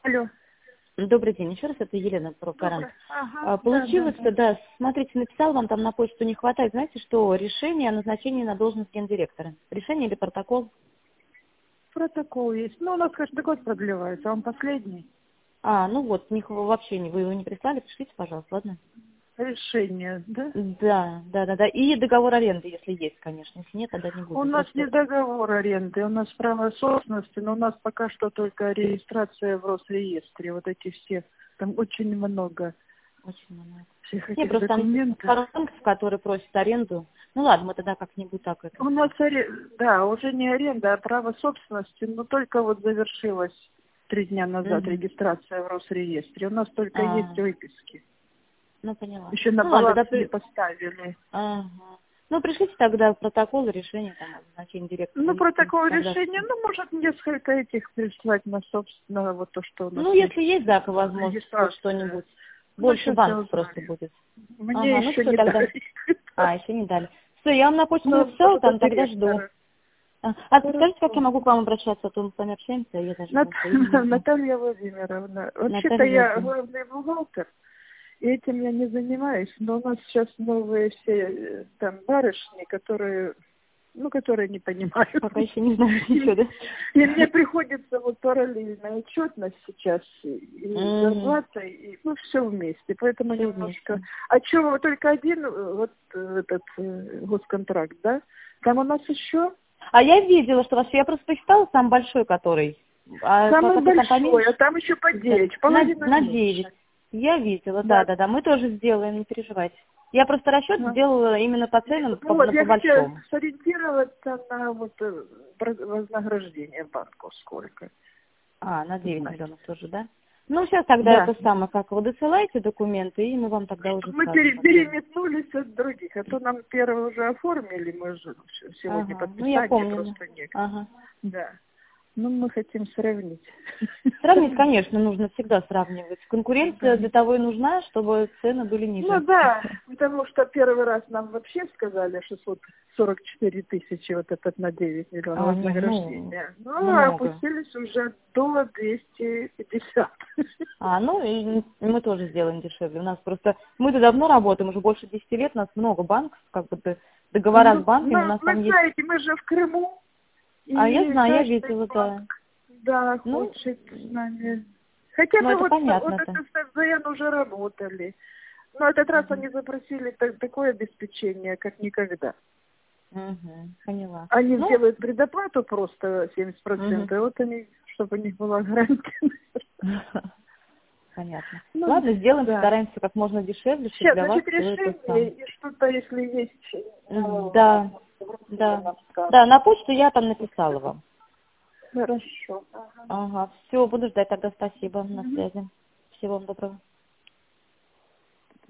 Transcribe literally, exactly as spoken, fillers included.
Алло. Добрый день. Еще раз, это Елена Прокарант. Добрый. Ага, А, да, да, Получилось, да. да, смотрите, написал вам там на почту, не хватает, знаете, что решение о назначении на должность гендиректора. Решение или протокол? Протокол есть. Ну, у нас каждый год продлевается, он последний. А, ну вот, них вообще не, вы его не прислали, пришлите, пожалуйста, ладно? Решение, да? Да, да, да, да. И договор аренды, если есть, конечно. Если нет, тогда не У будем. нас не Просто. договор аренды, у нас право собственности, но у нас пока что только регистрация в Росреестре. Вот эти все, там очень много Очень много. всех Не, этих просто там документов. банк, который просит аренду. Ну ладно, мы тогда как-нибудь так это. У нас, аре- да, уже не аренда, а право собственности, но только вот завершилась три дня назад Угу. регистрация в Росреестре. У нас только есть А, выписки. ну поняла. Еще на Ну ладно, баланс тогда не при- поставили. ага. Ну, пришлите тогда протокол решения там о назначении директора. Ну, И, в принципе, протокол тогда решения, всё. ну, может, несколько этих прислать на, собственно, вот то, что у нас Ну, есть. если есть, да, возможность, вот Регистрация. что-нибудь. Ну, Больше сейчас я банков просто узнаю. будет. Мне Ага, ну еще все не тогда. дали. А, еще не дали. Все, я вам на почту Ну, написала, может, до там тогда жду. директора. А, а подскажите, как Хорошо. я могу к вам обращаться, а то мы с вами общаемся, а я даже Нат- вашего имени не знаю. Наталья Владимировна. Вообще-то Наталья я Владимировна. главный бухгалтер, и этим я не занимаюсь, но у нас сейчас новые все э, там барышни, которые ну, которые не понимают. Пока еще не знаю И, ничего, да? и мне приходится вот параллельная отчетность сейчас, и Угу. зарплата, и ну, все вместе. Поэтому Все немножко... вместе. А что, только один э, вот э, этот э, госконтракт, да? Там у нас еще А я видела, что ваш, я просто посчитала сам большой, который. А самый который там большой, а поменьше? там еще по Да. девять, На, половина на девять. меньше. Я видела, да, Да. да, да. Мы тоже сделаем, не переживайте. Я просто расчет Ага. сделала именно по ценам, по, Вот, на- по я хотела большому. сориентироваться на вот э, про- вознаграждение банку сколько. А, на девять Знать. миллионов тоже, да? Ну, сейчас тогда Да. это самое, как вы досылаете документы, и мы вам тогда уже Мы скажем пере- потом. переметнулись от других, а то нам первое уже оформили, мы же всё- сегодня Ага, ну я подписание помню. просто нет. Ага. Да. Ну, мы хотим сравнить. Сравнить, конечно, нужно всегда сравнивать. Конкуренция Да. для того и нужна, чтобы цены были Ну ниже. да, потому что первый раз нам вообще сказали шестьсот сорок четыре тысячи вот этот на девять миллионов А, не, ну, вознаграждения. Ну, а много. опустились уже до двести пятьдесят. А, ну, и мы тоже сделаем дешевле. У нас просто, мы-то давно работаем, уже больше десяти лет, у нас много банков, как бы д- договора с Ну, банками, у ну, нас там вы есть. знаете, мы же в Крыму, А я и знаю, я каждый видела, да. банк, да, Ну, хочет с нами. Хотя ну бы это вот, вот понятно-то. это с эф зэ эн уже работали. Но этот раз Угу. они запросили так- такое обеспечение, как никогда. Угу. Поняла. Они Ну, сделают предоплату просто семьдесят угу. процентов, и вот они, чтобы у них была гарантия. Понятно. Ну, Ладно, сделаем, да. постараемся как можно дешевле, чтобы Сейчас, для вас значит, все это сам. решение, и что-то, если есть нового, Да, вы да. нам скажете. Да, на почту я там написала вам. Хорошо. Ага. Ага, все, буду ждать тогда, спасибо, на Мгм. связи. Всего вам доброго.